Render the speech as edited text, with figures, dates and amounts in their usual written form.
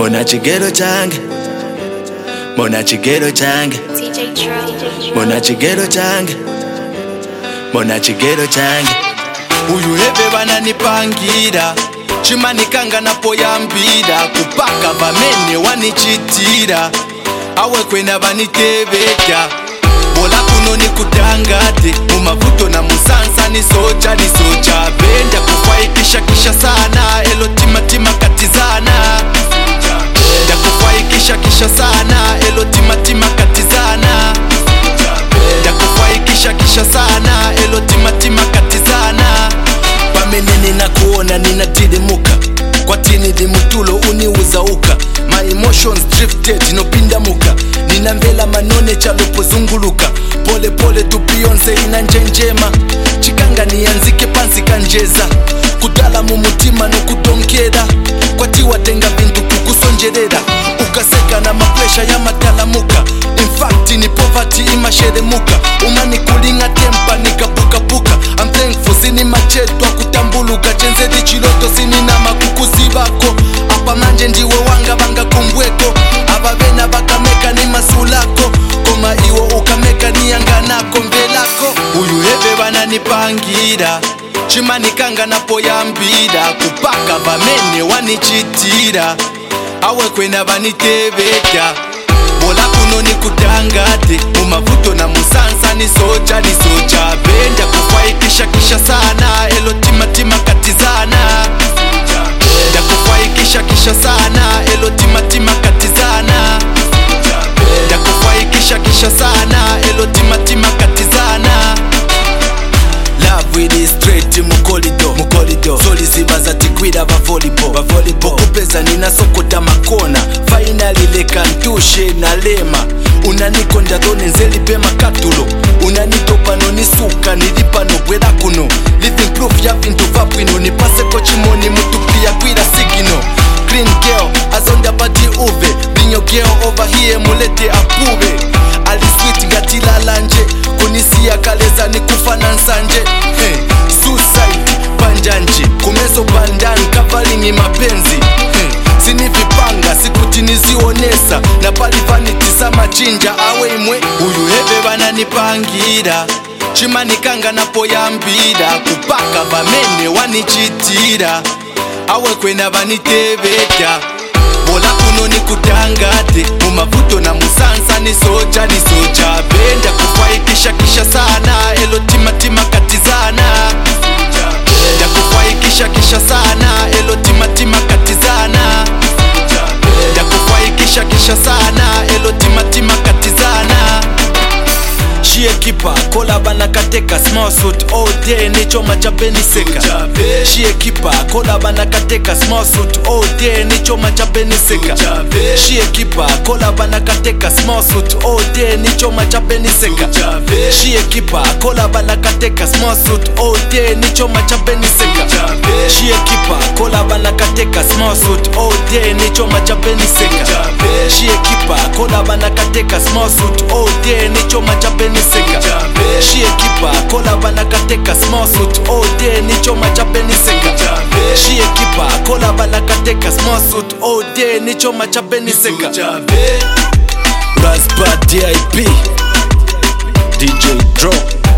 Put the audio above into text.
Mona chigero change, Mona chigero change, Mona chigero change, Mona chigero change. Uyu hebe bananipangira, chimanikanga napoyambira, kupaka bamene wanichitira, awe kwena banitebeka. Bola kuno ni kutangate, mumavuto na musansa ni socha benda kufaikisha kisha sana, elo tima katizana. Da kufaikisha kisha sana, elo tima katizana. Da kufaikisha kisha sana, elo tima katizana. Pamenene na kuona ninatirimuka, kwa tini di mutulo uniuza uka. My emotions drifted, inopinda muka. Nina mvela manone chalupo zunguluka. Pole pole tu Beyonce inanjenjema. Chikanga nianzike pansi kanjeza. Kutala mumutima no kutonkeda. Kwa tiwa tenga bintu kukusonjereda. Ukaseka na maplesha ya matalamuka. In fact ni poverty imasheremuka. Umani kulinga tempa nikapuka puka. I'm thankful sini machetwa kutambuluka. Chenzedi chiloto sini na makukuzi bako. Apa manje ndiwe wanga banga kumbweko. Ababena bakameka ni masulako. Koma iwo ukameka ni yanganako mvelako. Uyu hebe bananipangira, chimanikanga napoyambira, kupaka bamene wanichitira, awe kwena banitebeka. Bola kuno ni kutangate, mumavuto na musansa ni socha benda kufaikisha kisha sana, elo tima katizana. Da kufaikisha kisha sana, elo tima katizana. Da kufaikisha kisha sana, elo tima katizana. Love with it straight mukolido Soli zibaza tikwida ba volleyball Kupeza nina sokota makona. Finally leka ntushe na lema. Unanikonda done nzeli pema katulo. Unanitopa no nisuka nilipa no bweda kuno. Living proof ya vintu vapwino. Nipase kochimoni mutu pia kwida sigino. Green girl azonda bati uve. Bring your girl over here mulete apube. Ali sweet ngatila lanje. Kunisia kaleza ni kufana nsanje. Hey, suicide banjanje. Kumeso bandan kavalingi mapenzi. Hey, sinivipanga sikuti nizionesa. Na pali vanitisa machinja awe imwe. Uyu hebe bananipangira, chimanikanga napoyambira, kupaka bamene wanichitira, awe kwena banitebeka. Bola kuno ni kutangate, mumavuto na musansa ni socha benda kufaikisha kisha sana, elo tima katizana. Da kufaikisha kisha sana, elo tima katizana. Da kufaikisha kisha sana, elo tima katizana. Shie kipa, kola bana kateka, small suit all day, nicho machapeni seka. Shie kipa, kola bana kateka, small suit all day, nicho machapeni seka. Shie kipa, kola bana kateka, small suit all day, nicho machapeni seka. Shie kipa, kola bana kateka, small suit all day, nicho machapeni seka. Shie kipa, kola bana kateka, small suit all day, nicho machapeni seka. Shie kipa, kola bana kateka, small suit all day, nicho machapeni seka. Shie kipa, kola bana kateka, small suit all day, nicho machapeni seka. Shie kipa, kola bana kateka, small suit all day, nicho machapeni seka. Raspa DIP DJ Drop.